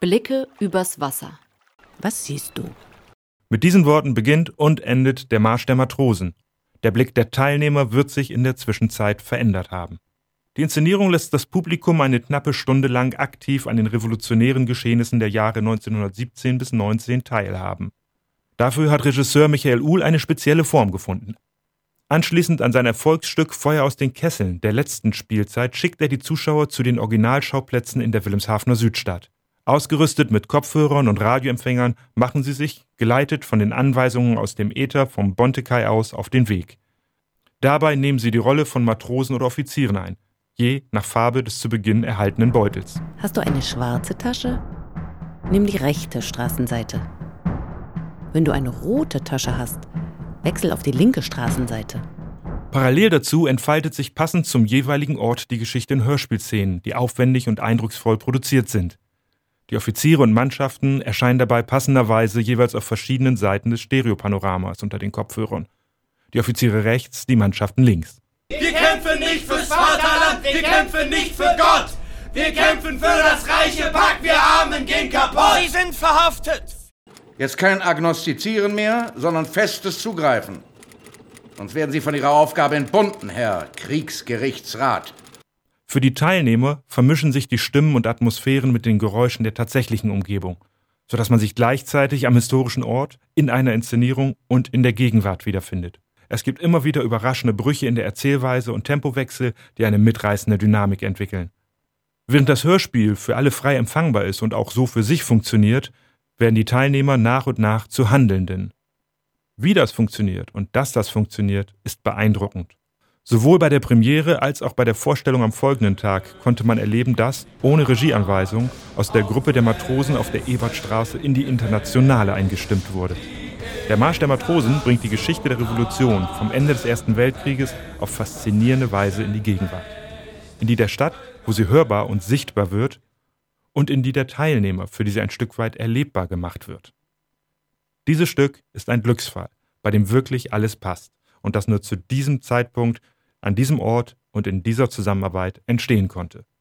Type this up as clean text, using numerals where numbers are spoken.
Blicke übers Wasser. Was siehst du? Mit diesen Worten beginnt und endet der Marsch der Matrosen. Der Blick der Teilnehmer wird sich in der Zwischenzeit verändert haben. Die Inszenierung lässt das Publikum eine knappe Stunde lang aktiv an den revolutionären Geschehnissen der Jahre 1917 bis 19 teilhaben. Dafür hat Regisseur Michael Uhl eine spezielle Form gefunden. Anschließend an sein Erfolgsstück Feuer aus den Kesseln der letzten Spielzeit schickt er die Zuschauer zu den Originalschauplätzen in der Wilhelmshavener Südstadt. Ausgerüstet mit Kopfhörern und Radioempfängern machen sie sich, geleitet von den Anweisungen aus dem Äther vom Bontekai aus, auf den Weg. Dabei nehmen sie die Rolle von Matrosen oder Offizieren ein, je nach Farbe des zu Beginn erhaltenen Beutels. Hast du eine schwarze Tasche? Nimm die rechte Straßenseite. Wenn du eine rote Tasche hast, wechsel auf die linke Straßenseite. Parallel dazu entfaltet sich passend zum jeweiligen Ort die Geschichte in Hörspielszenen, die aufwendig und eindrucksvoll produziert sind. Die Offiziere und Mannschaften erscheinen dabei passenderweise jeweils auf verschiedenen Seiten des Stereopanoramas unter den Kopfhörern. Die Offiziere rechts, die Mannschaften links. Wir kämpfen nicht fürs Vaterland, wir kämpfen nicht für Gott. Wir kämpfen für das reiche Pack, wir Armen gehen kaputt. Sie sind verhaftet. Jetzt kein Agnostizieren mehr, sondern festes Zugreifen. Sonst werden Sie von Ihrer Aufgabe entbunden, Herr Kriegsgerichtsrat. Für die Teilnehmer vermischen sich die Stimmen und Atmosphären mit den Geräuschen der tatsächlichen Umgebung, sodass man sich gleichzeitig am historischen Ort, in einer Inszenierung und in der Gegenwart wiederfindet. Es gibt immer wieder überraschende Brüche in der Erzählweise und Tempowechsel, die eine mitreißende Dynamik entwickeln. Während das Hörspiel für alle frei empfangbar ist und auch so für sich funktioniert, werden die Teilnehmer nach und nach zu Handelnden. Wie das funktioniert und dass das funktioniert, ist beeindruckend. Sowohl bei der Premiere als auch bei der Vorstellung am folgenden Tag konnte man erleben, dass, ohne Regieanweisung, aus der Gruppe der Matrosen auf der Ebertstraße in die Internationale eingestimmt wurde. Der Marsch der Matrosen bringt die Geschichte der Revolution vom Ende des Ersten Weltkrieges auf faszinierende Weise in die Gegenwart. In die der Stadt, wo sie hörbar und sichtbar wird, und in die der Teilnehmer, für die sie ein Stück weit erlebbar gemacht wird. Dieses Stück ist ein Glücksfall, bei dem wirklich alles passt und das nur zu diesem Zeitpunkt, an diesem Ort und in dieser Zusammenarbeit entstehen konnte.